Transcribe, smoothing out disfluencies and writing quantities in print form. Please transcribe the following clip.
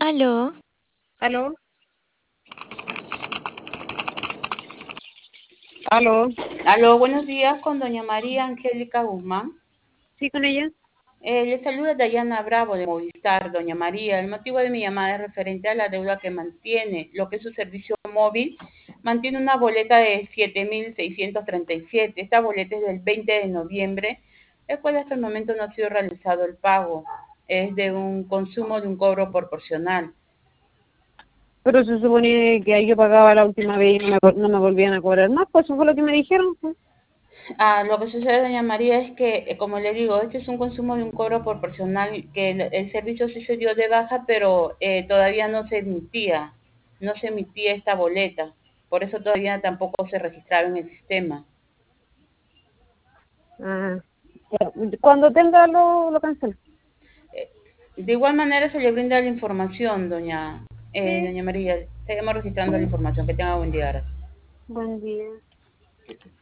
Aló, ¿Aló? ¿Aló? Aló, buenos días con doña María Angélica Guzmán. ¿Sí con ella? Le saluda Dayana Bravo de Movistar, doña María. El motivo de mi llamada es referente a la deuda que mantiene, lo que es su servicio móvil. Mantiene una boleta de 7.637. Esta boleta es del 20 de noviembre, el cual hasta el momento no ha sido realizado el pago. Es de un consumo de un cobro proporcional. Pero se supone que ahí yo pagaba la última vez y no me volvían a cobrar más, pues eso fue lo que me dijeron, pues. Lo que sucede, doña María, es que, como le digo, este es un consumo de un cobro proporcional, que el servicio sí se dio de baja, pero todavía no se emitía esta boleta, por eso todavía tampoco se registraba en el sistema. Ah, ya. Cuando tenga lo cancelo. Eh, de igual manera se le brinda la información, Sí, doña María, seguimos registrando la sí. información, que tenga buen día. Gracias. Buen día.